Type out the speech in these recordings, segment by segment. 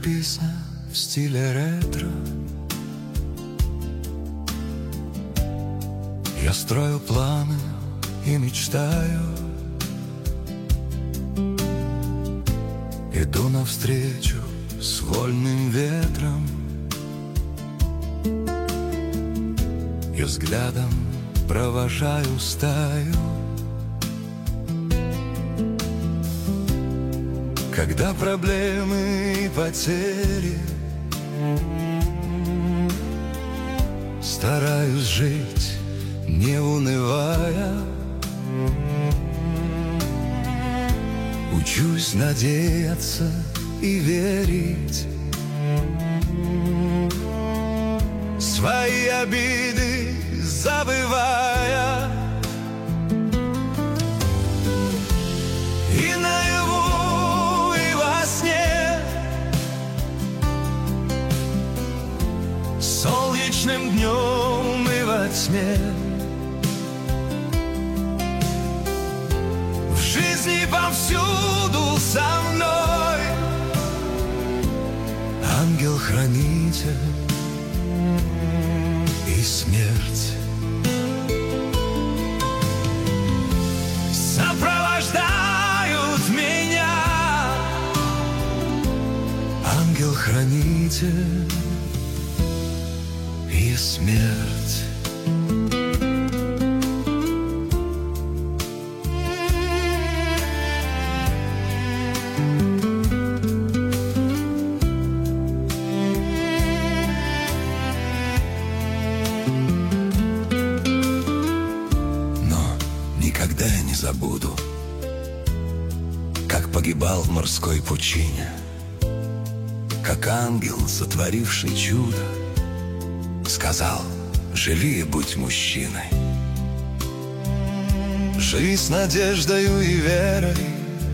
живописно в стиле ретро. Я строю планы и мечтаю, иду навстречу с вольным ветром и взглядом провожаю стаю. Когда проблемы и потери, стараюсь жить, не унывая. Учусь надеяться и верить, свои обиды забывая. И наяву, и во сне солнечным днем и во тьме. В жизни повсюду со мной ангел-хранитель и смерть. Сопровождают меня ангел-хранитель и смерть. Никогда я не забуду, как погибал в морской пучине, как ангел, сотворивший чудо, сказал: живи и будь мужчиной. Живи с надеждою и верой,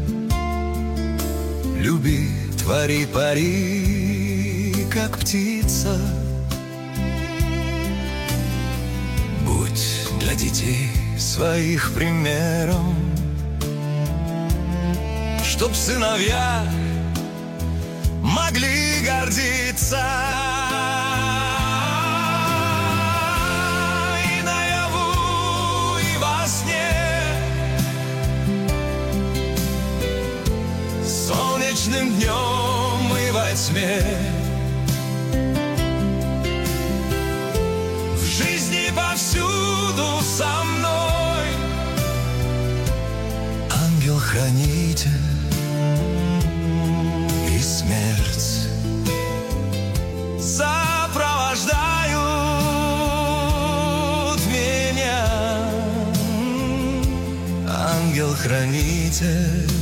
люби, твори, пари, как птица. Будь для детей своих примером, чтоб сыновья могли гордиться. И наяву, и во сне солнечным днем и во тьме. В жизни повсюду со мной ангел-хранитель и смерть. Сопровождают меня ангел-хранитель